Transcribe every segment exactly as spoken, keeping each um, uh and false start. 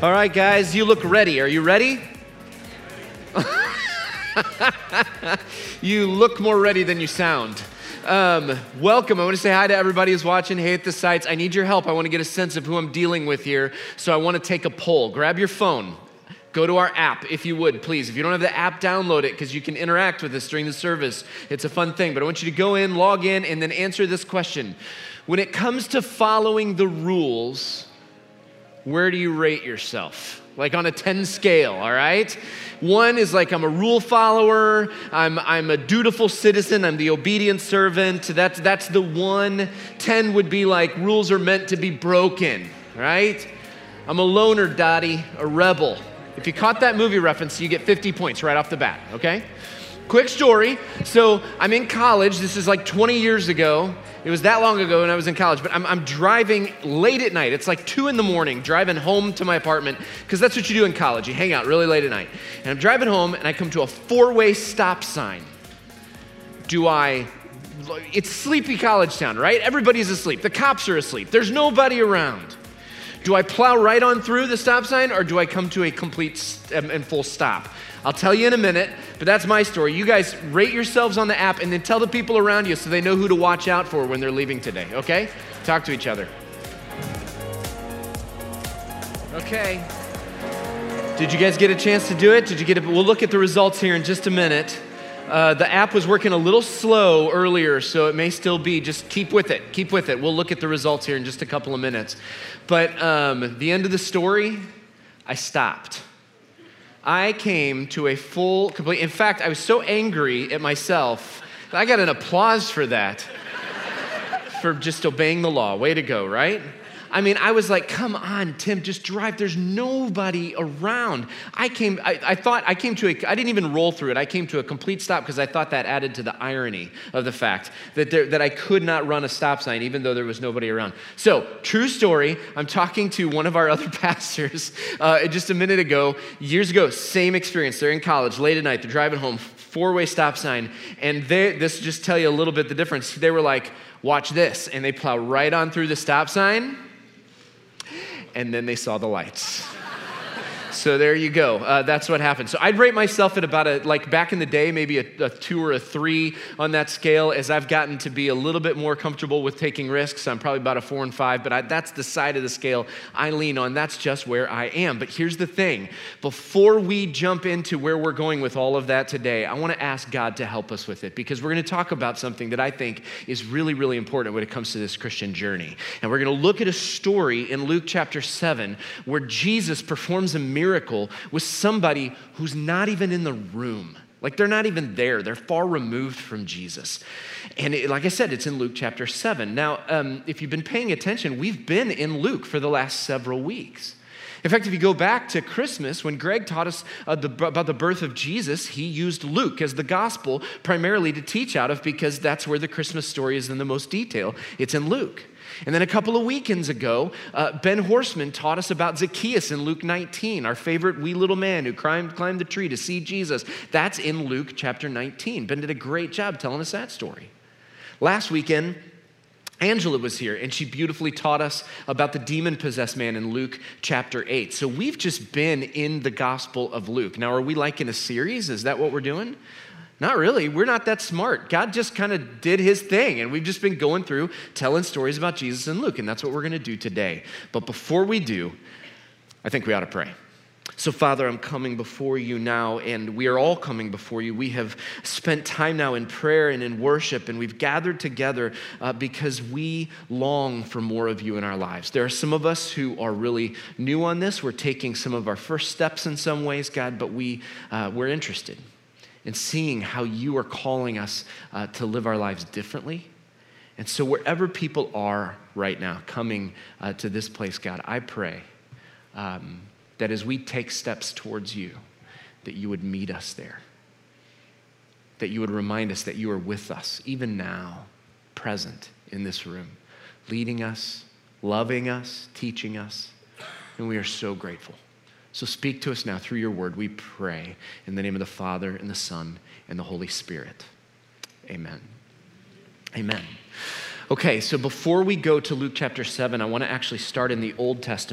All right, guys, you look ready. Are you ready? You look more ready than you sound. Um, welcome. I want to say hi to everybody who's watching. Hey, at the sites. I need your help. I want to get a sense of who I'm dealing with here. So I want to take a poll. Grab your phone. Go to our app, if you would, please. If you don't have the app, download it because you can interact with us during the service. It's a fun thing. But I want you to go in, log in, and then answer this question. When it comes to following the rules, where do you rate yourself? Like on a ten scale, all right? One is like I'm a rule follower, I'm I'm a dutiful citizen, I'm the obedient servant. That's that's the one. ten would be like rules are meant to be broken, right? I'm a loner, Dottie, a rebel. If you caught that movie reference, you get fifty points right off the bat, okay? Quick story. So I'm in college. This is like twenty years ago. It was that long ago when I was in college, but I'm, I'm driving late at night. It's like two in the morning, driving home to my apartment, because that's what you do in college. You hang out really late at night. And I'm driving home, and I come to a four-way stop sign. Do I, it's sleepy college town, right? Everybody's asleep. The cops are asleep. There's nobody around. Do I plow right on through the stop sign, or do I come to a complete and full stop? I'll tell you in a minute, but that's my story. You guys rate yourselves on the app and then tell the people around you so they know who to watch out for when they're leaving today, okay? Talk to each other. Okay. Did you guys get a chance to do it? Did you get it? We'll look at the results here in just a minute. Uh, the app was working a little slow earlier, so it may still be. Just keep with it. Keep with it. We'll look at the results here in just a couple of minutes. But um, the end of the story, I stopped. I came to a full, complete, in fact, I was so angry at myself that I got an applause for that, for just obeying the law. Way to go, right? I mean, I was like, come on, Tim, just drive. There's nobody around. I came, I, I thought, I came to a, I didn't even roll through it. I came to a complete stop because I thought that added to the irony of the fact that there, that I could not run a stop sign even though there was nobody around. So, true story, I'm talking to one of our other pastors uh, just a minute ago, years ago, same experience. They're in college, late at night, they're driving home, four-way stop sign, and they, this just tell you a little bit the difference. They were like, watch this, and they plow right on through the stop sign, and then they saw the lights. So there you go. Uh, that's what happened. So I'd rate myself at about a, like back in the day, maybe a, a two or a three on that scale. As I've gotten to be a little bit more comfortable with taking risks, I'm probably about a four and five, but I, that's the side of the scale I lean on. That's just where I am. But here's the thing. Before we jump into where we're going with all of that today, I want to ask God to help us with it because we're going to talk about something that I think is really, really important when it comes to this Christian journey. And we're going to look at a story in Luke chapter seven where Jesus performs a miracle Miracle with somebody who's not even in the room. Like they're not even there. They're far removed from Jesus. And it, like I said, it's in Luke chapter seven. Now, um, if you've been paying attention, we've been in Luke for the last several weeks. In fact, if you go back to Christmas, when Greg taught us uh, the, about the birth of Jesus, he used Luke as the gospel primarily to teach out of because that's where the Christmas story is in the most detail. It's in Luke. And then a couple of weekends ago, uh, Ben Horstman taught us about Zacchaeus in Luke nineteen, our favorite wee little man who climbed, climbed the tree to see Jesus. That's in Luke chapter nineteen. Ben did a great job telling us that story. Last weekend, Angela was here, and she beautifully taught us about the demon-possessed man in Luke chapter eight. So we've just been in the Gospel of Luke. Now, are we like in a series? Is that what we're doing? Not really. We're not that smart. God just kind of did his thing, and we've just been going through telling stories about Jesus and Luke, and that's what we're going to do today. But before we do, I think we ought to pray. So, Father, I'm coming before you now, and we are all coming before you. We have spent time now in prayer and in worship, and we've gathered together uh, because we long for more of you in our lives. There are some of us who are really new on this. We're taking some of our first steps in some ways, God, but we, uh, we're interested in seeing how you are calling us uh, to live our lives differently. And so wherever people are right now coming uh, to this place, God, I pray um, that as we take steps towards you, that you would meet us there, that you would remind us that you are with us, even now, present in this room, leading us, loving us, teaching us, and we are so grateful. So speak to us now through your word, we pray, in the name of the Father, and the Son, and the Holy Spirit. Amen. Amen. Okay, so before we go to Luke chapter seven, I want to actually start in the Old Testament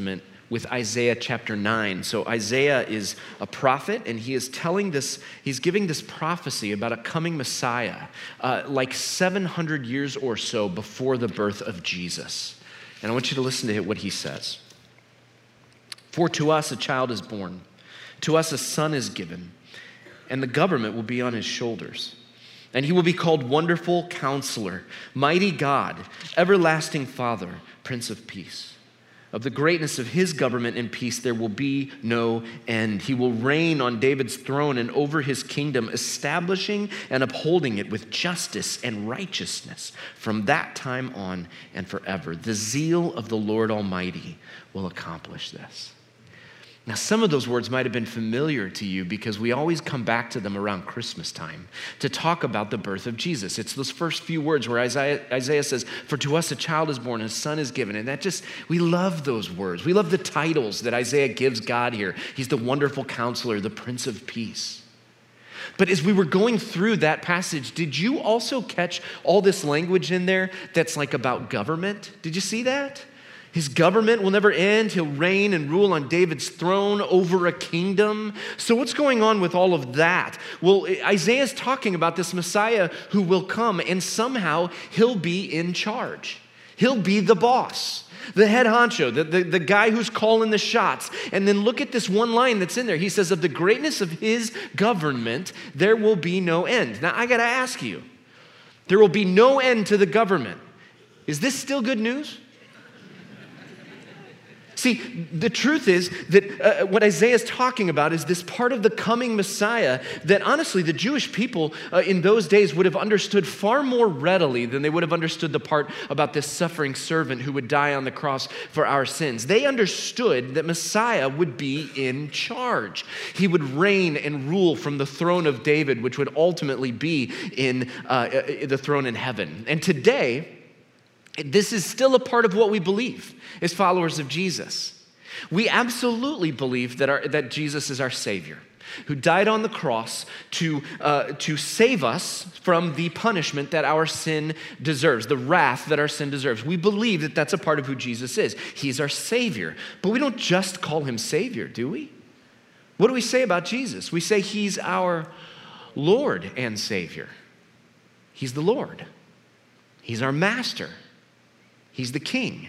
with Isaiah chapter nine. So Isaiah is a prophet, and he is telling this, he's giving this prophecy about a coming Messiah, uh, like seven hundred years or so before the birth of Jesus. And I want you to listen to what he says. For to us a child is born, to us a son is given, and the government will be on his shoulders. And he will be called Wonderful Counselor, Mighty God, Everlasting Father, Prince of Peace. Of the greatness of his government and peace there will be no end. He will reign on David's throne and over his kingdom, establishing and upholding it with justice and righteousness from that time on and forever. The zeal of the Lord Almighty will accomplish this. Now, some of those words might have been familiar to you because we always come back to them around Christmas time to talk about the birth of Jesus. It's those first few words where Isaiah, Isaiah says, for to us a child is born, a son is given. And that just, we love those words. We love the titles that Isaiah gives God here. He's the Wonderful Counselor, the Prince of Peace. But as we were going through that passage, did you also catch all this language in there that's like about government? Did you see that? His government will never end. He'll reign and rule on David's throne over a kingdom. So what's going on with all of that? Well, Isaiah's talking about this Messiah who will come, and somehow he'll be in charge. He'll be the boss, the head honcho, the, the, the guy who's calling the shots. And then look at this one line that's in there. He says, of the greatness of his government, there will be no end. Now, I got to ask you, there will be no end to the government. Is this still good news? See, the truth is that uh, what Isaiah is talking about is this part of the coming Messiah that honestly the Jewish people uh, in those days would have understood far more readily than they would have understood the part about this suffering servant who would die on the cross for our sins. They understood that Messiah would be in charge. He would reign and rule from the throne of David, which would ultimately be in uh, the throne in heaven. And today, this is still a part of what we believe as followers of Jesus. We absolutely believe that, our, that Jesus is our Savior, who died on the cross to, uh, to save us from the punishment that our sin deserves, the wrath that our sin deserves. We believe that that's a part of who Jesus is. He's our Savior. But we don't just call him Savior, do we? What do we say about Jesus? We say he's our Lord and Savior. He's the Lord. He's our Master. He's the King.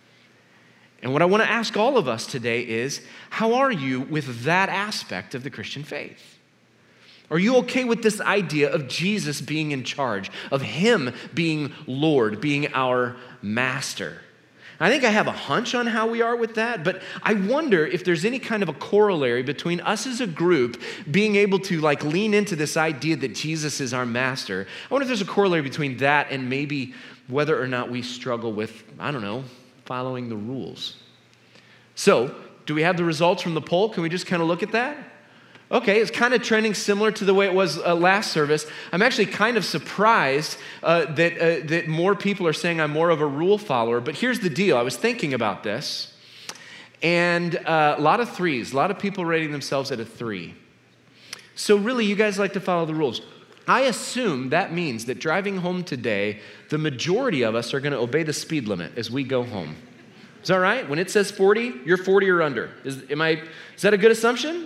And what I want to ask all of us today is, how are you with that aspect of the Christian faith? Are you okay with this idea of Jesus being in charge, of him being Lord, being our Master? I think I have a hunch on how we are with that, but I wonder if there's any kind of a corollary between us as a group being able to like lean into this idea that Jesus is our Master. I wonder if there's a corollary between that and maybe whether or not we struggle with, I don't know, following the rules. So, do we have the results from the poll? Can we just kind of look at that? Okay, it's kind of trending similar to the way it was uh, last service. I'm actually kind of surprised uh, that, uh, that more people are saying I'm more of a rule follower, but here's the deal. I was thinking about this, and uh, a lot of threes, a lot of people rating themselves at a three. So really, you guys like to follow the rules. I assume that means that driving home today, the majority of us are going to obey the speed limit as we go home. Is that right? When it says forty, you're forty or under. Is, am I, is that a good assumption?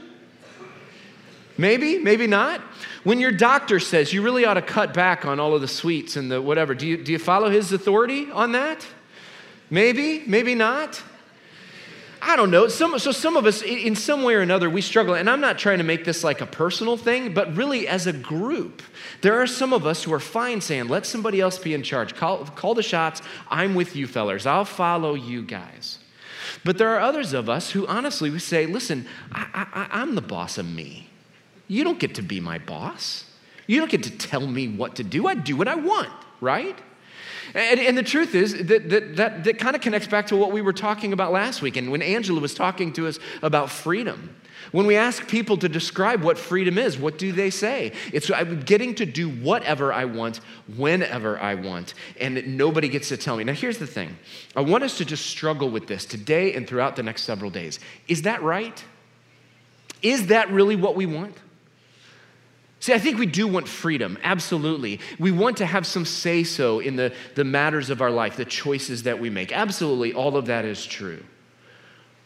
Maybe, maybe not. When your doctor says you really ought to cut back on all of the sweets and the whatever, do you, do you follow his authority on that? Maybe, maybe not. I don't know. Some, so some of us, in some way or another, we struggle. And I'm not trying to make this like a personal thing, but really as a group, there are some of us who are fine saying, let somebody else be in charge. Call, call the shots. I'm with you fellers. I'll follow you guys. But there are others of us who honestly we say, listen, I, I, I'm the boss of me. You don't get to be my boss. You don't get to tell me what to do. I do what I want, right? And, and the truth is that that, that that kind of connects back to what we were talking about last week. And when Angela was talking to us about freedom, when we ask people to describe what freedom is, what do they say? It's I'm getting to do whatever I want, whenever I want, and nobody gets to tell me. Now, here's the thing. I want us to just struggle with this today and throughout the next several days. Is that right? Is that really what we want? See, I think we do want freedom, absolutely. We want to have some say-so in the, the matters of our life, the choices that we make. Absolutely, all of that is true.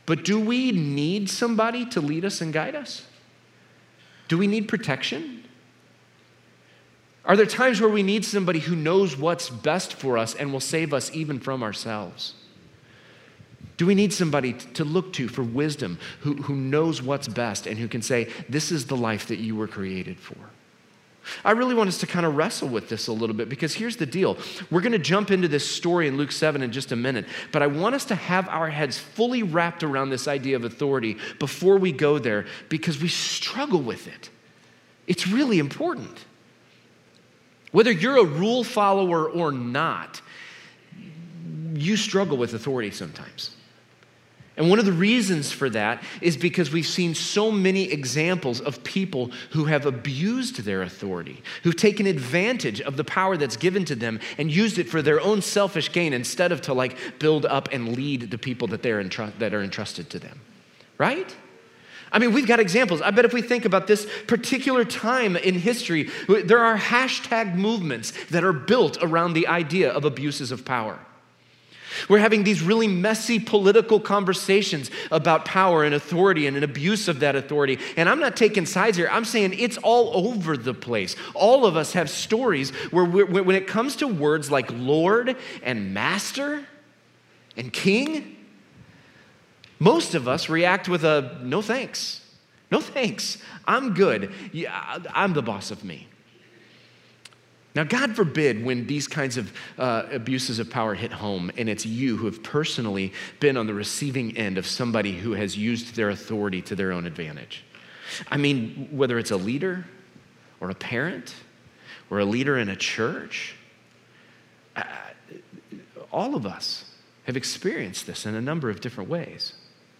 But do we need somebody to lead us and guide us? Do we need protection? Are there times where we need somebody who knows what's best for us and will save us even from ourselves? Do we need somebody to look to for wisdom, who, who knows what's best and who can say, this is the life that you were created for? I really want us to kind of wrestle with this a little bit, because here's the deal. We're going to jump into this story in Luke seven in just a minute, but I want us to have our heads fully wrapped around this idea of authority before we go there, because we struggle with it. It's really important. Whether you're a rule follower or not, you struggle with authority sometimes. And one of the reasons for that is because we've seen so many examples of people who have abused their authority, who've taken advantage of the power that's given to them and used it for their own selfish gain instead of to like build up and lead the people that they're entru- that are entrusted to them, right? I mean, we've got examples. I bet if we think about this particular time in history, there are hashtag movements that are built around the idea of abuses of power. We're having these really messy political conversations about power and authority and an abuse of that authority. And I'm not taking sides here. I'm saying it's all over the place. All of us have stories where we're, when it comes to words like Lord and Master and King, most of us react with a no thanks. No thanks. I'm good. Yeah, I'm the boss of me. Now, God forbid when these kinds of uh, abuses of power hit home and it's you who have personally been on the receiving end of somebody who has used their authority to their own advantage. I mean, whether it's a leader or a parent or a leader in a church, uh, all of us have experienced this in a number of different ways.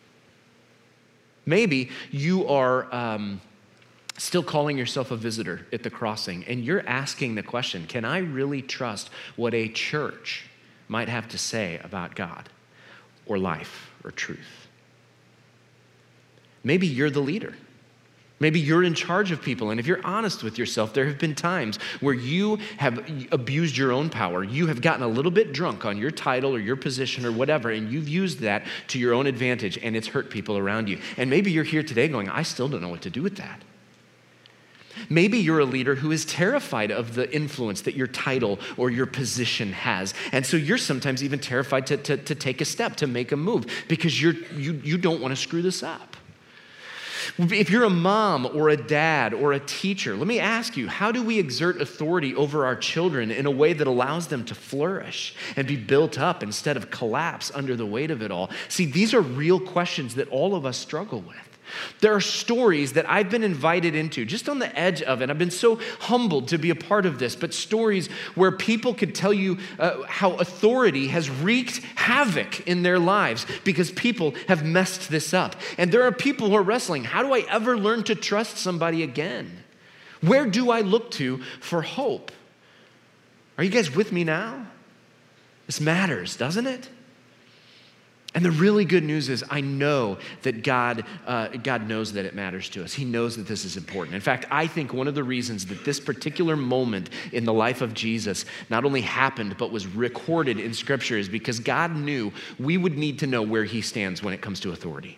Maybe you are um, still calling yourself a visitor at the crossing, and you're asking the question, can I really trust what a church might have to say about God or life or truth? Maybe you're the leader. Maybe you're in charge of people, and if you're honest with yourself, there have been times where you have abused your own power. You have gotten a little bit drunk on your title or your position or whatever, and you've used that to your own advantage, and it's hurt people around you. And maybe you're here today going, I still don't know what to do with that. Maybe you're a leader who is terrified of the influence that your title or your position has. And so you're sometimes even terrified to, to, to take a step, to make a move, because you're, you, you don't want to screw this up. If you're a mom or a dad or a teacher, let me ask you, how do we exert authority over our children in a way that allows them to flourish and be built up instead of collapse under the weight of it all? See, these are real questions that all of us struggle with. There are stories that I've been invited into, just on the edge of it. I've been so humbled to be a part of this, but stories where people could tell you uh, how authority has wreaked havoc in their lives because people have messed this up. And there are people who are wrestling. How do I ever learn to trust somebody again? Where do I look to for hope? Are you guys with me now? This matters, doesn't it? And the really good news is I know that God, uh, God knows that it matters to us. He knows that this is important. In fact, I think one of the reasons that this particular moment in the life of Jesus not only happened, but was recorded in Scripture is because God knew we would need to know where he stands when it comes to authority.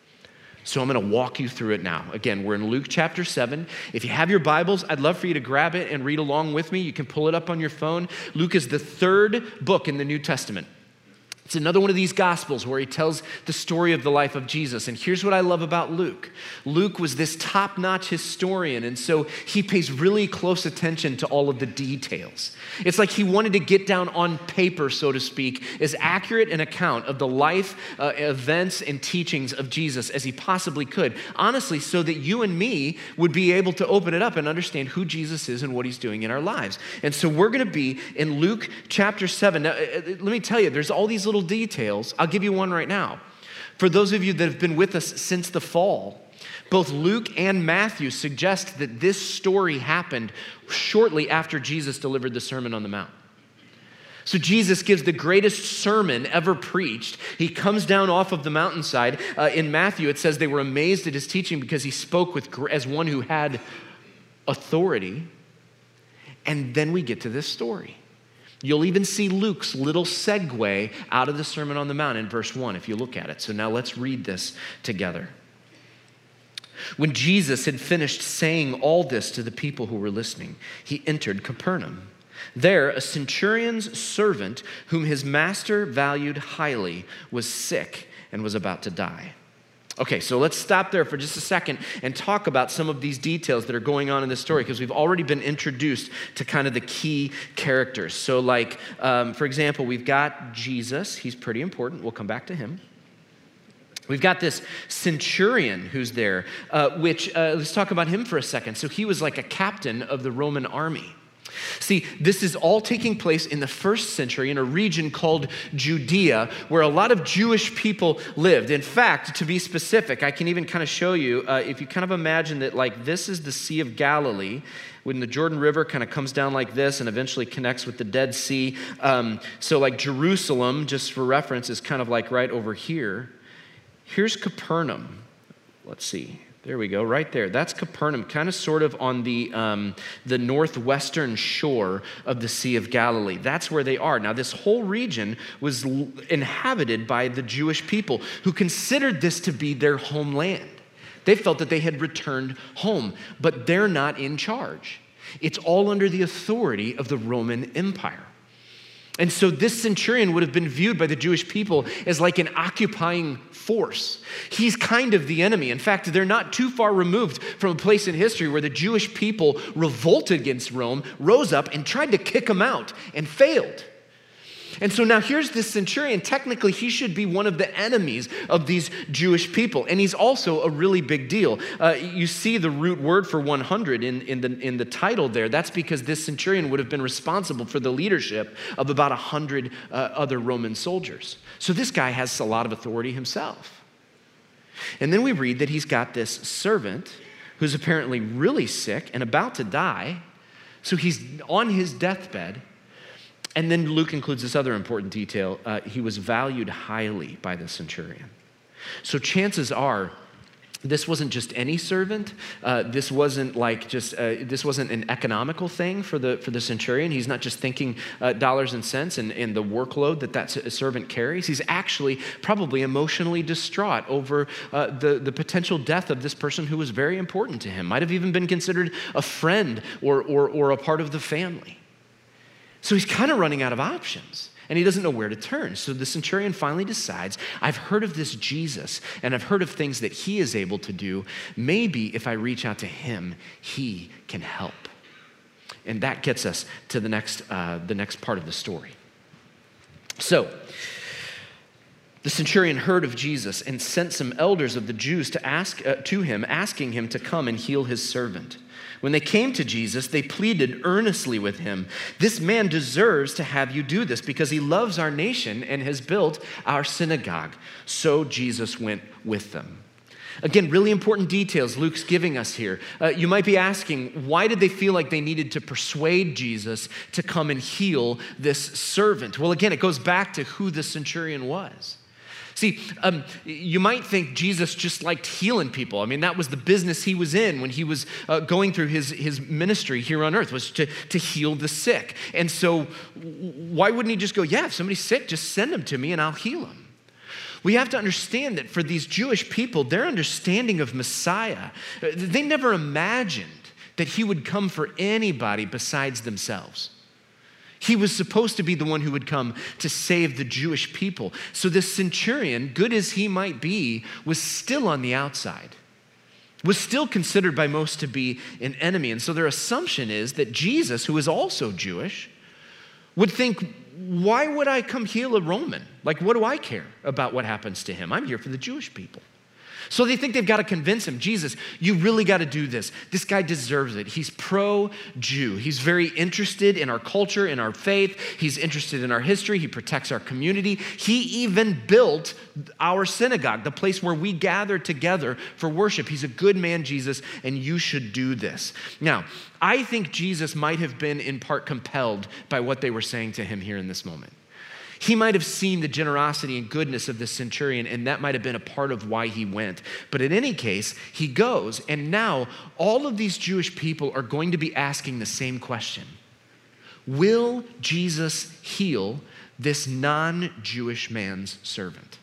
So I'm going to walk you through it now. Again, we're in Luke chapter seven. If you have your Bibles, I'd love for you to grab it and read along with me. You can pull it up on your phone. Luke is the third book in the New Testament. It's another one of these gospels where he tells the story of the life of Jesus. And here's what I love about Luke. Luke was this top-notch historian, and so he pays really close attention to all of the details. It's like he wanted to get down on paper, so to speak, as accurate an account of the life, uh, events, and teachings of Jesus as he possibly could. Honestly, so that you and me would be able to open it up and understand who Jesus is and what he's doing in our lives. And so we're going to be in Luke chapter seven. Now, let me tell you, there's all these little details. I'll give you one right now. For those of you that have been with us since the fall, both Luke and Matthew suggest that this story happened shortly after Jesus delivered the Sermon on the Mount. So Jesus gives the greatest sermon ever preached. He comes down off of the mountainside. Uh, in Matthew, it says they were amazed at his teaching because he spoke with as one who had authority. And then we get to this story. You'll even see Luke's little segue out of the Sermon on the Mount in verse one if you look at it. So now let's read this together. When Jesus had finished saying all this to the people who were listening, he entered Capernaum. There, a centurion's servant, whom his master valued highly, was sick and was about to die. Okay, so let's stop there for just a second and talk about some of these details that are going on in this story, because we've already been introduced to kind of the key characters. So like, um, for example, we've got Jesus. He's pretty important. We'll come back to him. We've got this centurion who's there, uh, which, uh, let's talk about him for a second. So he was like a captain of the Roman army. See, this is all taking place in the first century in a region called Judea, where a lot of Jewish people lived. In fact, to be specific, I can even kind of show you, uh, if you kind of imagine that like this is the Sea of Galilee, when the Jordan River kind of comes down like this and eventually connects with the Dead Sea. Um, so like Jerusalem, just for reference, is kind of like right over here. Here's Capernaum. Let's see. There we go, right there. That's Capernaum, kind of sort of on the, um, the northwestern shore of the Sea of Galilee. That's where they are. Now, this whole region was l- inhabited by the Jewish people who considered this to be their homeland. They felt that they had returned home, but they're not in charge. It's all under the authority of the Roman Empire. And so this centurion would have been viewed by the Jewish people as like an occupying force. He's kind of the enemy. In fact, they're not too far removed from a place in history where the Jewish people revolted against Rome, rose up and tried to kick him out and failed. And so now here's this centurion. Technically, he should be one of the enemies of these Jewish people. And he's also a really big deal. Uh, you see the root word for one hundred in, in, the, in the title there. That's because this centurion would have been responsible for the leadership of about one hundred uh, other Roman soldiers. So this guy has a lot of authority himself. And then we read that he's got this servant who's apparently really sick and about to die. So he's on his deathbed. And then Luke includes this other important detail. Uh, he was valued highly by the centurion. So chances are, this wasn't just any servant. Uh, this wasn't like just, uh, this wasn't an economical thing for the for the centurion. He's not just thinking uh, dollars and cents and, and the workload that that servant carries. He's actually probably emotionally distraught over uh, the, the potential death of this person who was very important to him. Might have even been considered a friend or or, or a part of the family. So he's kind of running out of options, and he doesn't know where to turn. So the centurion finally decides, I've heard of this Jesus, and I've heard of things that he is able to do. Maybe if I reach out to him, he can help. And that gets us to the next, uh, the next part of the story. So the centurion heard of Jesus and sent some elders of the Jews to ask uh, to him, asking him to come and heal his servant. When they came to Jesus, they pleaded earnestly with him, "This man deserves to have you do this because he loves our nation and has built our synagogue." So Jesus went with them. Again, really important details Luke's giving us here. Uh, you might be asking, why did they feel like they needed to persuade Jesus to come and heal this servant? Well, again, it goes back to who the centurion was. See, um, you might think Jesus just liked healing people. I mean, that was the business he was in when he was uh, going through his, his ministry here on earth, was to, to heal the sick. And so why wouldn't he just go, yeah, if somebody's sick, just send them to me and I'll heal them? We have to understand that for these Jewish people, their understanding of Messiah, they never imagined that he would come for anybody besides themselves. He was supposed to be the one who would come to save the Jewish people. So this centurion, good as he might be, was still on the outside, was still considered by most to be an enemy. And so their assumption is that Jesus, who is also Jewish, would think, why would I come heal a Roman? Like, what do I care about what happens to him? I'm here for the Jewish people. So they think they've got to convince him, Jesus, you really got to do this. This guy deserves it. He's pro-Jew. He's very interested in our culture, in our faith. He's interested in our history. He protects our community. He even built our synagogue, the place where we gather together for worship. He's a good man, Jesus, and you should do this. Now, I think Jesus might have been in part compelled by what they were saying to him here in this moment. He might have seen the generosity and goodness of the centurion, and that might have been a part of why he went. But in any case, he goes, and now all of these Jewish people are going to be asking the same question. will Jesus heal this non-Jewish man's servant?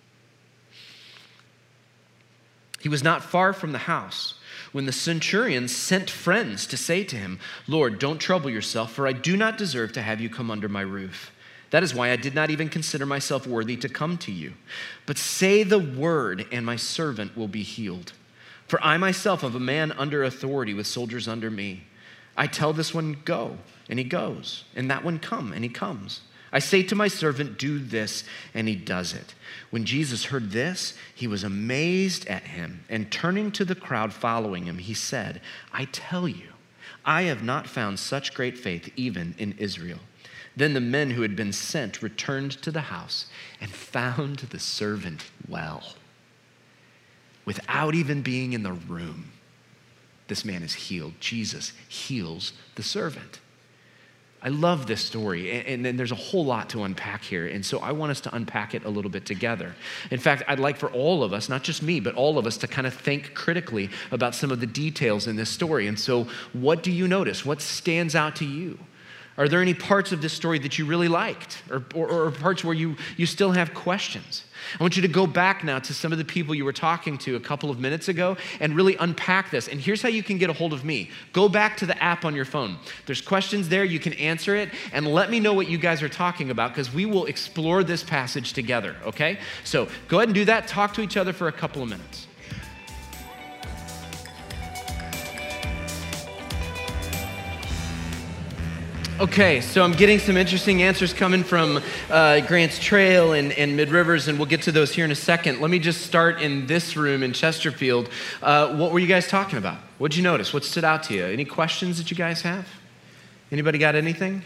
He was not far from the house when the centurion sent friends to say to him, Lord, don't trouble yourself, for I do not deserve to have you come under my roof. That is why I did not even consider myself worthy to come to you. But say the word, and my servant will be healed. For I myself am a man under authority with soldiers under me. I tell this one, go, and he goes, and that one, come, and he comes. I say to my servant, do this, and he does it. When Jesus heard this, he was amazed at him, and turning to the crowd following him, he said, I tell you, I have not found such great faith even in Israel. Then the men who had been sent returned to the house and found the servant well. Without even being in the room, this man is healed. Jesus heals the servant. I love this story, and then there's a whole lot to unpack here, and so I want us to unpack it a little bit together. In fact, I'd like for all of us, not just me, but all of us to kind of think critically about some of the details in this story. And so what do you notice? What stands out to you? Are there any parts of this story that you really liked, or, or, or parts where you, you still have questions? I want you to go back now to some of the people you were talking to a couple of minutes ago and really unpack this. And here's how you can get a hold of me. Go back to the app on your phone. There's questions there. You can answer it. And let me know what you guys are talking about, because we will explore this passage together, okay? So go ahead and do that. Talk to each other for a couple of minutes. Okay, so I'm getting some interesting answers coming from uh, Grants Trail and, and Mid-Rivers, and we'll get to those here in a second. Let me just start in this room in Chesterfield. Uh, what were you guys talking about? What'd you notice? What stood out to you? Any questions that you guys have? Anybody got anything?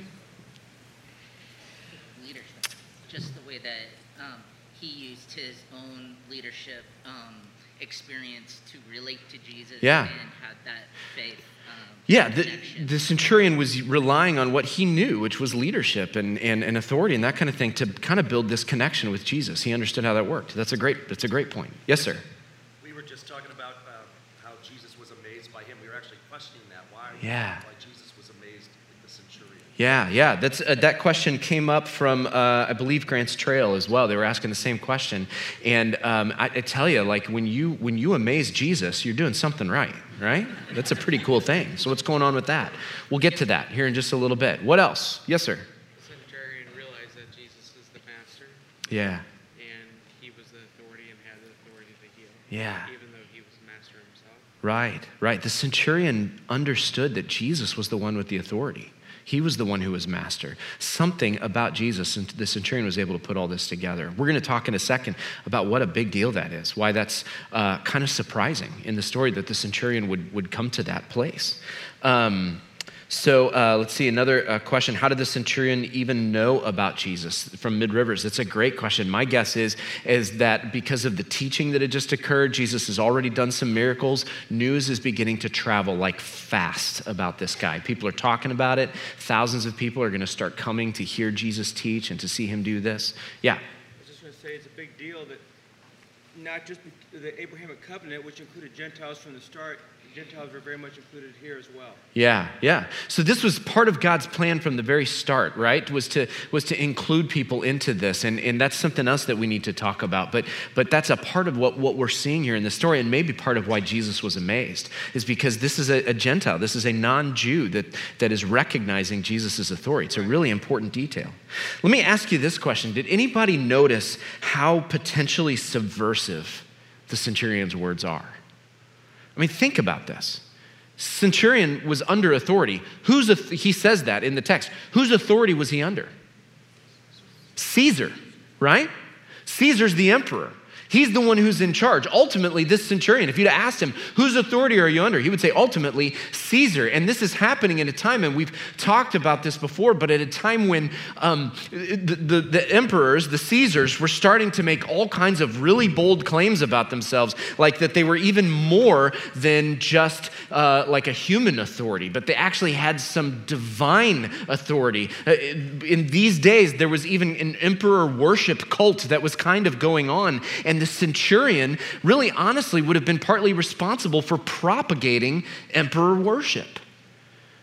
Leadership. Just the way that um, he used his own leadership um, experience to relate to Jesus yeah. and had that faith. Yeah, the, the centurion was relying on what he knew, which was leadership and, and, and authority and that kind of thing, to kind of build this connection with Jesus. He understood how that worked. That's a great, that's a great point. Yes, sir? We were just talking about uh, how Jesus was amazed by him. We were actually questioning that. Why, yeah. why Jesus was amazed at the centurion. Yeah, yeah. That's uh, that question came up from, uh, I believe, Grants Trail as well. They were asking the same question. And um, I, I tell you, like, when you when you amaze Jesus, you're doing something right. Right? That's a pretty cool thing. So what's going on with that? We'll get to that here in just a little bit. What else? Yes, sir. The centurion realized that Jesus is the master. Yeah. And he was the authority and had the authority to heal. Yeah. Even though he was the master himself. Right, right. The centurion understood that Jesus was the one with the authority. He was the one who was master. Something about Jesus, and the centurion was able to put all this together. We're going to talk in a second about what a big deal that is, why that's uh, kind of surprising in the story that the centurion would, would come to that place. Um, so uh, let's see, another uh, question. How did the centurion even know about Jesus? From Mid-Rivers, that's a great question. My guess is, is that because of the teaching that had just occurred, Jesus has already done some miracles. News is beginning to travel like fast about this guy. People are talking about it. Thousands of people are going to start coming to hear Jesus teach and to see him do this. Yeah? I was just going to say it's a big deal that not just the Abrahamic covenant, which included Gentiles from the start, Gentiles were very much included here as well. Yeah, yeah. So this was part of God's plan from the very start, right? Was to was to include people into this, and, and that's something else that we need to talk about. But but that's a part of what, what we're seeing here in the story, and maybe part of why Jesus was amazed, is because this is a, a Gentile, this is a non-Jew that, that is recognizing Jesus' authority. It's a really important detail. Let me ask you this question. Did anybody notice how potentially subversive the centurion's words are? I mean, think about this. Centurion was under authority. Whose, he says that in the text. Whose authority was he under? Caesar, right? Caesar's the emperor. He's the one who's in charge. Ultimately, this centurion, if you'd asked him, whose authority are you under? He would say, ultimately, Caesar. And this is happening at a time, and we've talked about this before, but at a time when um, the, the, the emperors, the Caesars, were starting to make all kinds of really bold claims about themselves, like that they were even more than just uh, like a human authority, but they actually had some divine authority. Uh, in these days, there was even an emperor worship cult that was kind of going on, and And the centurion really honestly would have been partly responsible for propagating emperor worship.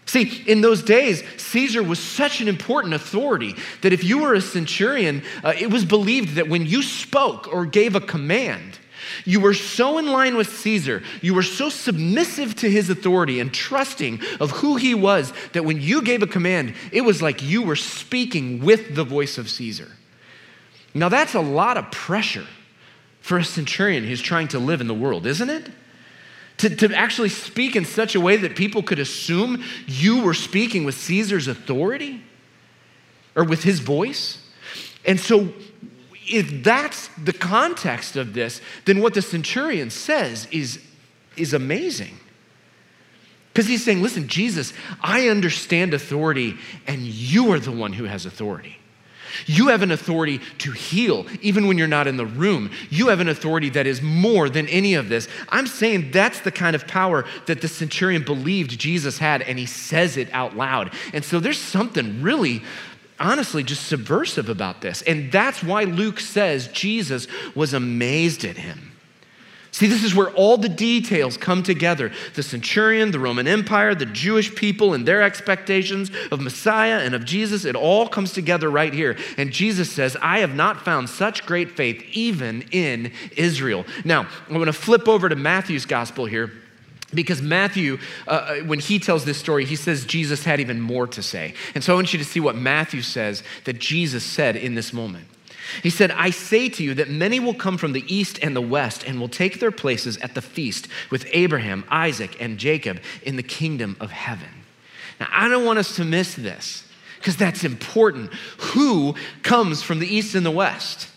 See, in those days, Caesar was such an important authority that if you were a centurion, uh, it was believed that when you spoke or gave a command, you were so in line with Caesar, you were so submissive to his authority and trusting of who he was, that when you gave a command, it was like you were speaking with the voice of Caesar. Now that's a lot of pressure for a centurion who's trying to live in the world, isn't it? To, to actually speak in such a way that people could assume you were speaking with Caesar's authority or with his voice. And so if that's the context of this, then what the centurion says is, is amazing. Because he's saying, listen, Jesus, I understand authority, and you are the one who has authority. You have an authority to heal, even when you're not in the room. You have an authority that is more than any of this. I'm saying that's the kind of power that the centurion believed Jesus had, and he says it out loud. And so there's something really, honestly, just subversive about this. And that's why Luke says Jesus was amazed at him. See, this is where all the details come together. The centurion, the Roman Empire, the Jewish people and their expectations of Messiah and of Jesus, it all comes together right here. And Jesus says, I have not found such great faith even in Israel. Now, I'm going to flip over to Matthew's gospel here, because Matthew, uh, when he tells this story, he says Jesus had even more to say. And so I want you to see what Matthew says that Jesus said in this moment. He said, I say to you that many will come from the east and the west and will take their places at the feast with Abraham, Isaac, and Jacob in the kingdom of heaven. Now, I don't want us to miss this because that's important. Who comes from the east and the west?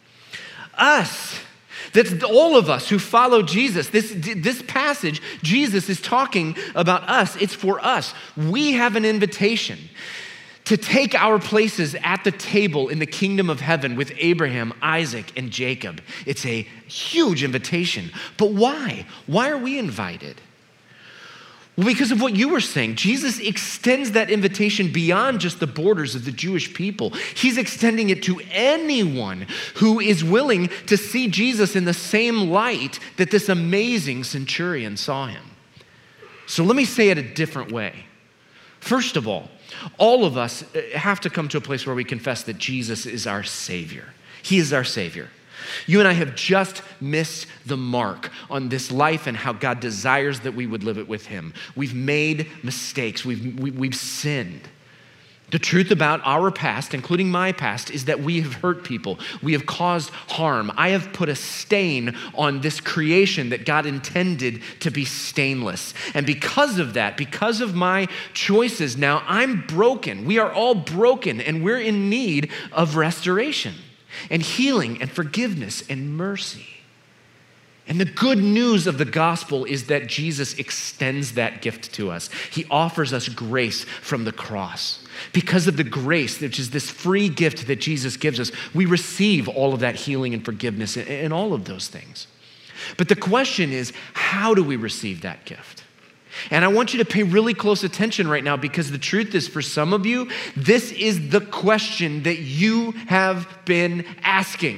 Us. That's all of us who follow Jesus. This, this passage, Jesus is talking about us. It's for us. We have an invitation to take our places at the table in the kingdom of heaven with Abraham, Isaac, and Jacob. It's a huge invitation. But why? Why are we invited? Well, because of what you were saying. Jesus extends that invitation beyond just the borders of the Jewish people. He's extending it to anyone who is willing to see Jesus in the same light that this amazing centurion saw him. So let me say it a different way. First of all, all of us have to come to a place where we confess that Jesus is our Savior. He is our Savior. You and I have just missed the mark on this life and how God desires that we would live it with him. We've made mistakes. We've, we, we've sinned. The truth about our past, including my past, is that we have hurt people. We have caused harm. I have put a stain on this creation that God intended to be stainless. And because of that, because of my choices, now I'm broken. We are all broken, and we're in need of restoration and healing and forgiveness and mercy. And the good news of the gospel is that Jesus extends that gift to us. He offers us grace from the cross. Because of the grace, which is this free gift that Jesus gives us, we receive all of that healing and forgiveness and all of those things. But the question is, how do we receive that gift? And I want you to pay really close attention right now, because the truth is, for some of you, this is the question that you have been asking.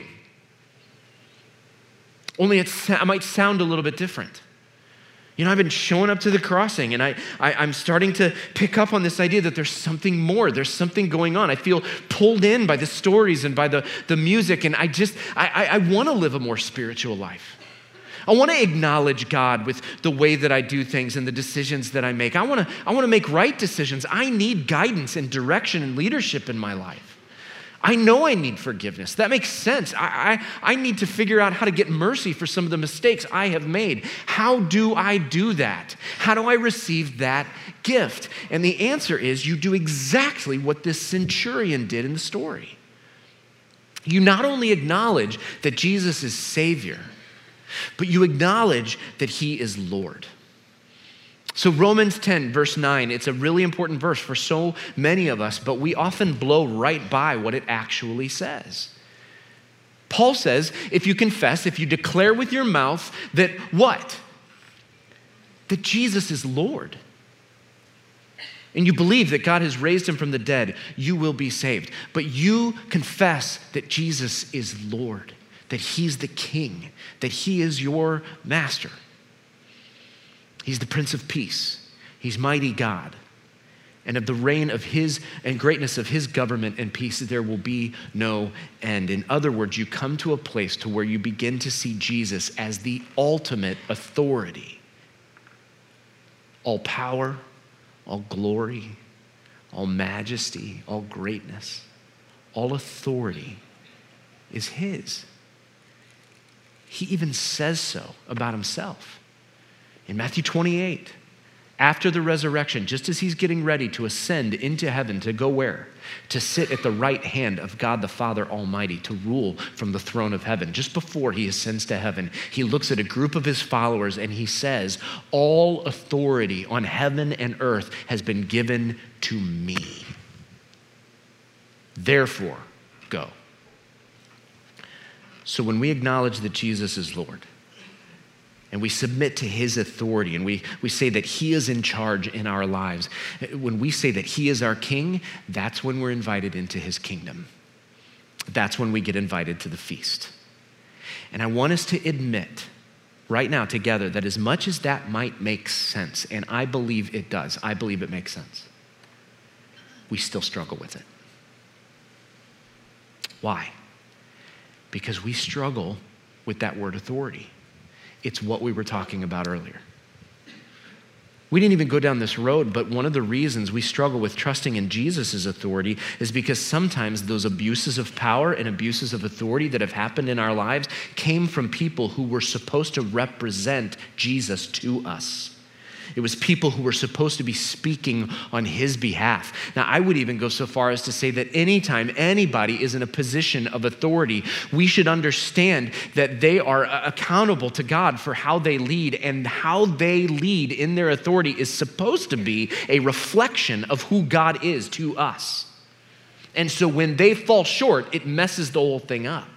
Only it might sound a little bit different. You know, I've been showing up to the crossing, and I, I, I'm starting to pick up on this idea that there's something more. There's something going on. I feel pulled in by the stories and by the, the music, and I just, I, I, I want to live a more spiritual life. I want to acknowledge God with the way that I do things and the decisions that I make. I want to, I want to make right decisions. I need guidance and direction and leadership in my life. I know I need forgiveness. That makes sense. I, I, I need to figure out how to get mercy for some of the mistakes I have made. How do I do that? How do I receive that gift? And the answer is, you do exactly what this centurion did in the story. You not only acknowledge that Jesus is Savior, but you acknowledge that he is Lord. So Romans ten, verse nine, it's a really important verse for so many of us, but we often blow right by what it actually says. Paul says, if you confess, if you declare with your mouth that what? That Jesus is Lord, and you believe that God has raised him from the dead, you will be saved. But you confess that Jesus is Lord, that he's the King, that he is your master. He's the Prince of Peace. He's mighty God. and of the reign of his and greatness of his government and peace, there will be no end. In other words, you come to a place to where you begin to see Jesus as the ultimate authority. All power, all glory, all majesty, all greatness, all authority is his. He even says so about himself. In Matthew twenty-eight, after the resurrection, just as he's getting ready to ascend into heaven, to go where? To sit at the right hand of God the Father Almighty, to rule from the throne of heaven. Just before he ascends to heaven, he looks at a group of his followers and he says, all authority on heaven and earth has been given to me. Therefore, go. So when we acknowledge that Jesus is Lord, and we submit to his authority, and we, we say that he is in charge in our lives, when we say that he is our king, that's when we're invited into his kingdom. That's when we get invited to the feast. And I want us to admit right now together that as much as that might make sense, and I believe it does, I believe it makes sense, we still struggle with it. Why? Because we struggle with that word authority. It's what we were talking about earlier. We didn't even go down this road, but one of the reasons we struggle with trusting in Jesus' authority is because sometimes those abuses of power and abuses of authority that have happened in our lives came from people who were supposed to represent Jesus to us. It was people who were supposed to be speaking on his behalf. Now, I would even go so far as to say that anytime anybody is in a position of authority, we should understand that they are accountable to God for how they lead, and how they lead in their authority is supposed to be a reflection of who God is to us. And so when they fall short, it messes the whole thing up.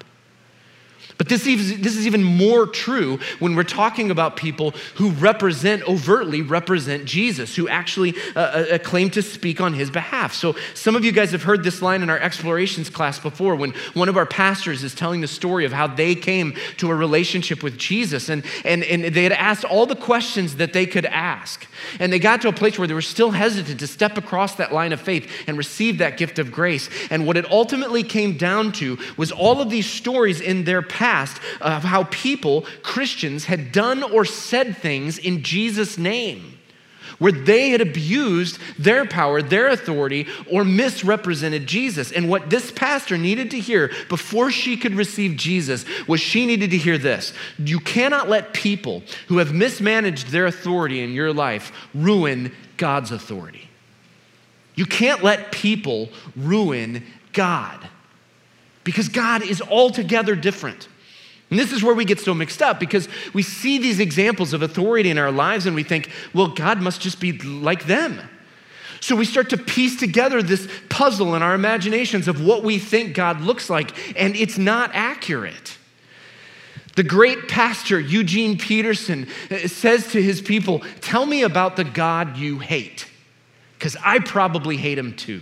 But this is, this is even more true when we're talking about people who represent, overtly represent Jesus, who actually uh, uh, claim to speak on his behalf. So some of you guys have heard this line in our explorations class before, when one of our pastors is telling the story of how they came to a relationship with Jesus, and, and, and they had asked all the questions that they could ask. And they got to a place where they were still hesitant to step across that line of faith and receive that gift of grace. And what it ultimately came down to was all of these stories in their past of how people, Christians, had done or said things in Jesus' name, where they had abused their power, their authority, or misrepresented Jesus. And what this pastor needed to hear before she could receive Jesus was she needed to hear this: you cannot let people who have mismanaged their authority in your life ruin God's authority. You can't let people ruin God, because God is altogether different. And this is where we get so mixed up, because we see these examples of authority in our lives and we think, well, God must just be like them. So we start to piece together this puzzle in our imaginations of what we think God looks like, and it's not accurate. The great pastor Eugene Peterson says to his people, tell me about the God you hate, because I probably hate him too.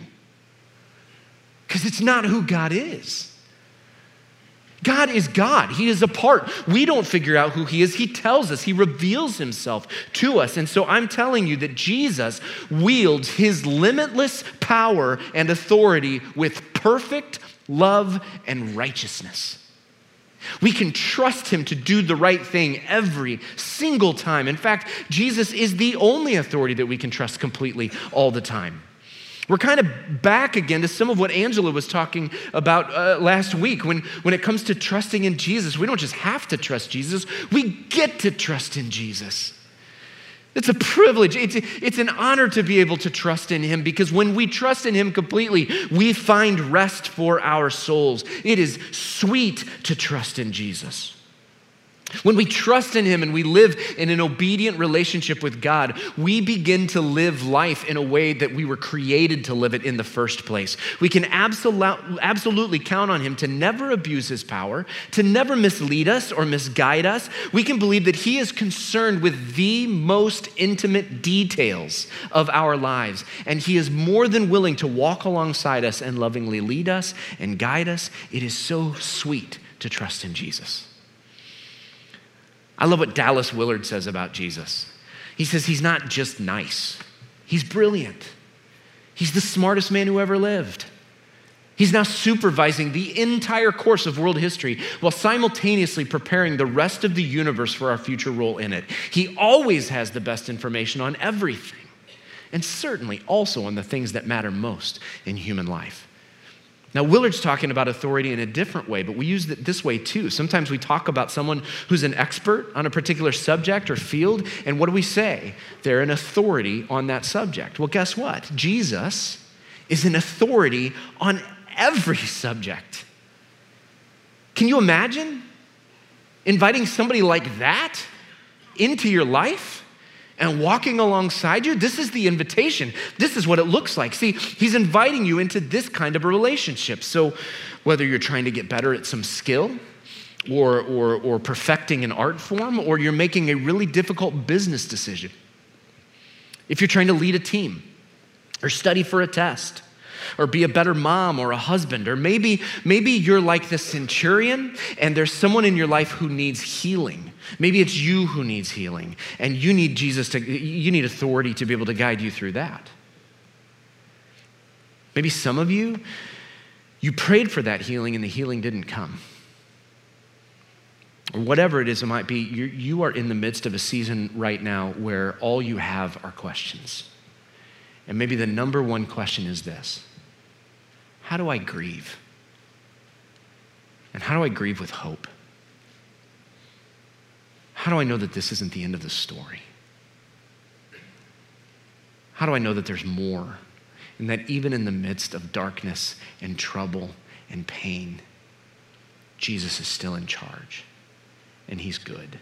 Because it's not who God is. God is God. He is apart. We don't figure out who he is. He tells us. He reveals himself to us. And so I'm telling you that Jesus wields his limitless power and authority with perfect love and righteousness. We can trust him to do the right thing every single time. In fact, Jesus is the only authority that we can trust completely all the time. We're kind of back again to some of what Angela was talking about uh, last week. When, when it comes to trusting in Jesus, we don't just have to trust Jesus, we get to trust in Jesus. It's a privilege. It's, it's an honor to be able to trust in him, because when we trust in him completely, we find rest for our souls. It is sweet to trust in Jesus. When we trust in him and we live in an obedient relationship with God, we begin to live life in a way that we were created to live it in the first place. We can absolu- absolutely count on him to never abuse his power, to never mislead us or misguide us. We can believe that he is concerned with the most intimate details of our lives, and he is more than willing to walk alongside us and lovingly lead us and guide us. It is so sweet to trust in Jesus. I love what Dallas Willard says about Jesus. He says he's not just nice, he's brilliant. He's the smartest man who ever lived. He's now supervising the entire course of world history while simultaneously preparing the rest of the universe for our future role in it. He always has the best information on everything, and certainly also on the things that matter most in human life. Now, Willard's talking about authority in a different way, but we use it this way too. Sometimes we talk about someone who's an expert on a particular subject or field, and what do we say? They're an authority on that subject. Well, guess what? Jesus is an authority on every subject. Can you imagine inviting somebody like that into your life and walking alongside you? This is the invitation. This is what it looks like. See, he's inviting you into this kind of a relationship. So whether you're trying to get better at some skill or, or, or perfecting an art form, or you're making a really difficult business decision, if you're trying to lead a team or study for a test, or be a better mom or a husband, or maybe, maybe you're like the centurion and there's someone in your life who needs healing. Maybe it's you who needs healing and you need Jesus to, you need authority to be able to guide you through that. Maybe some of you, you prayed for that healing and the healing didn't come. Or whatever it is it might be, you, you are in the midst of a season right now where all you have are questions. And maybe the number one question is this: how do I grieve? And how do I grieve with hope? How do I know that this isn't the end of the story? How do I know that there's more? And that even in the midst of darkness and trouble and pain, Jesus is still in charge and he's good.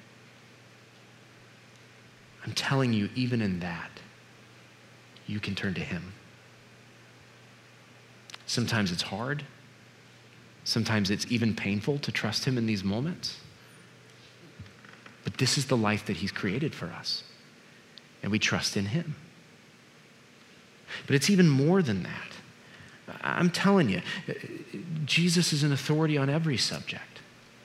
I'm telling you, even in that, you can turn to him. Sometimes it's hard. Sometimes it's even painful to trust him in these moments. But this is the life that he's created for us, and we trust in him. But it's even more than that. I'm telling you, Jesus is an authority on every subject.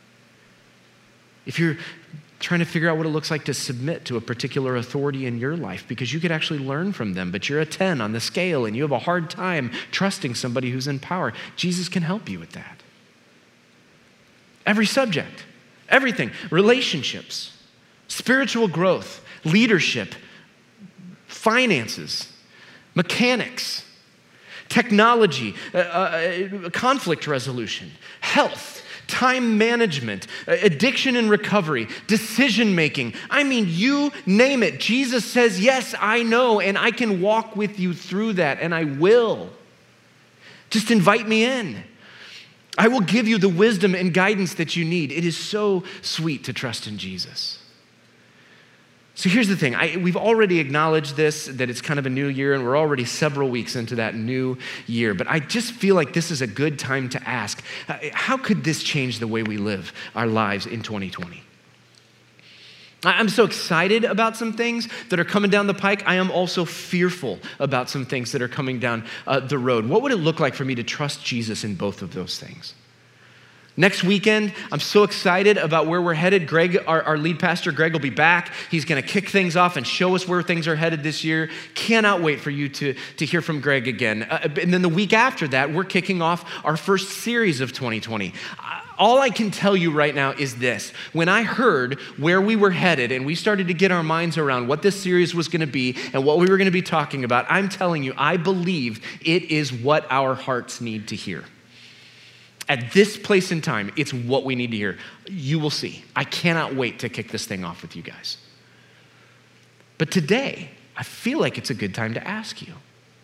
If you're trying to figure out what it looks like to submit to a particular authority in your life, because you could actually learn from them, but you're a ten on the scale and you have a hard time trusting somebody who's in power, Jesus can help you with that. Every subject, everything, relationships, spiritual growth, leadership, finances, mechanics, technology, uh, uh, conflict resolution, health, time management, addiction and recovery, decision making. I mean, you name it. Jesus says, yes, I know, and I can walk with you through that, and I will. Just invite me in. I will give you the wisdom and guidance that you need. It is so sweet to trust in Jesus. So here's the thing. I, we've already acknowledged this, that it's kind of a new year, and we're already several weeks into that new year. But I just feel like this is a good time to ask, uh, how could this change the way we live our lives in twenty twenty? I'm so excited about some things that are coming down the pike. I am also fearful about some things that are coming down uh, the road. What would it look like for me to trust Jesus in both of those things? Next weekend, I'm so excited about where we're headed. Greg, our, our lead pastor, Greg will be back. He's going to kick things off and show us where things are headed this year. Cannot wait for you to, to hear from Greg again. Uh, and then the week after that, we're kicking off our first series of twenty twenty. Uh, all I can tell you right now is this. When I heard where we were headed and we started to get our minds around what this series was going to be and what we were going to be talking about, I'm telling you, I believe it is what our hearts need to hear. At this place in time, it's what we need to hear. You will see. I cannot wait to kick this thing off with you guys. But today, I feel like it's a good time to ask you,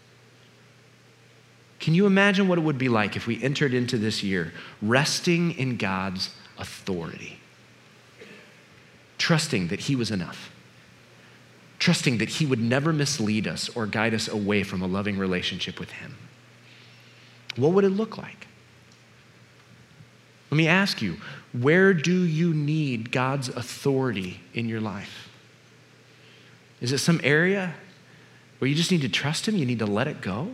can you imagine what it would be like if we entered into this year resting in God's authority, trusting that he was enough, trusting that he would never mislead us or guide us away from a loving relationship with him? What would it look like? Let me ask you, where do you need God's authority in your life? Is it some area where you just need to trust him? You need to let it go?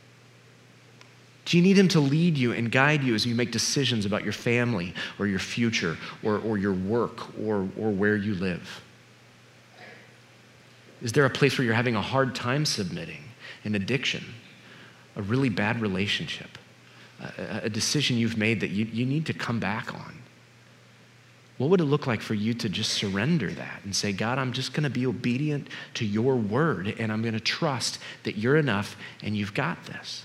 Do you need him to lead you and guide you as you make decisions about your family or your future or, or your work or, or where you live? Is there a place where you're having a hard time submitting, an addiction, a really bad relationship, a, a decision you've made that you, you need to come back on? What would it look like for you to just surrender that and say, God, I'm just gonna be obedient to your word, and I'm gonna trust that you're enough and you've got this?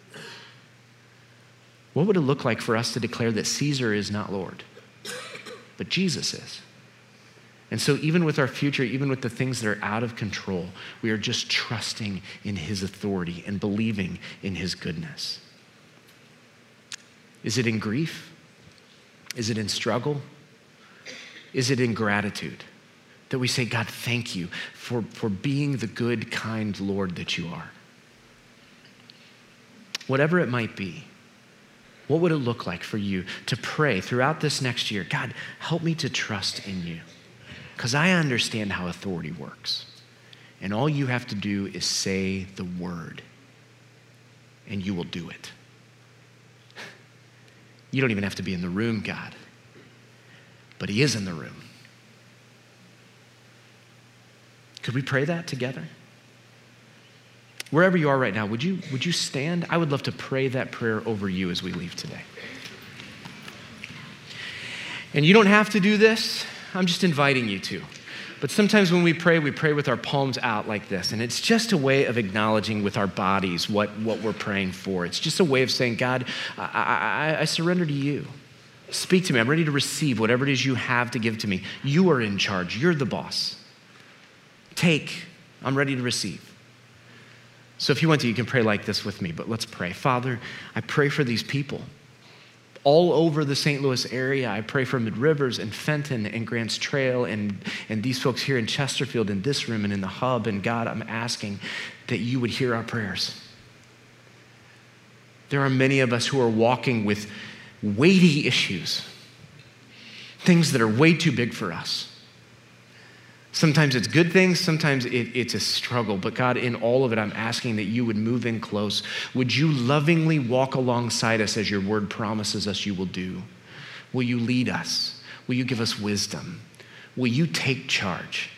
What would it look like for us to declare that Caesar is not Lord, but Jesus is? And so even with our future, even with the things that are out of control, we are just trusting in his authority and believing in his goodness. Is it in grief? Is it in struggle? Is it in gratitude that we say, God, thank you for, for being the good, kind Lord that you are? Whatever it might be, what would it look like for you to pray throughout this next year? God, help me to trust in you, because I understand how authority works. And all you have to do is say the word, and you will do it. You don't even have to be in the room, God, but he is in the room. Could we pray that together? Wherever you are right now, would you, would you stand? I would love to pray that prayer over you as we leave today. And you don't have to do this. I'm just inviting you to. But sometimes when we pray, we pray with our palms out like this. And it's just a way of acknowledging with our bodies what, what we're praying for. It's just a way of saying, God, I, I, I surrender to you. Speak to me. I'm ready to receive whatever it is you have to give to me. You are in charge. You're the boss. Take. I'm ready to receive. So if you want to, you can pray like this with me, but let's pray. Father, I pray for these people all over the Saint Louis area. I pray for Mid Rivers and Fenton and Grants Trail and, and these folks here in Chesterfield in this room and in the hub. And God, I'm asking that you would hear our prayers. There are many of us who are walking with weighty issues, things that are way too big for us. Sometimes it's good things, sometimes it, it's a struggle. But God, in all of it, I'm asking that you would move in close. Would you lovingly walk alongside us as your word promises us you will do? Will you lead us? Will you give us wisdom? Will you take charge?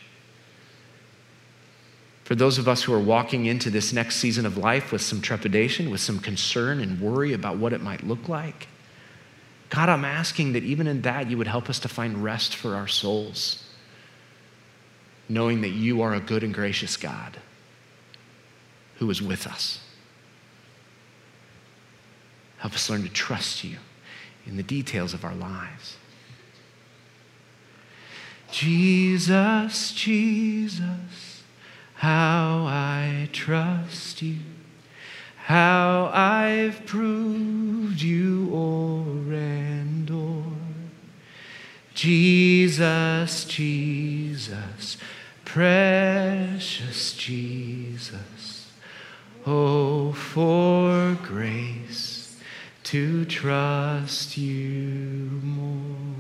For those of us who are walking into this next season of life with some trepidation, with some concern and worry about what it might look like, God, I'm asking that even in that, you would help us to find rest for our souls, knowing that you are a good and gracious God who is with us. Help us learn to trust you in the details of our lives. Jesus, Jesus, how I trust you, how I've proved you o'er and o'er. Jesus, Jesus, precious Jesus, oh, for grace to trust you more.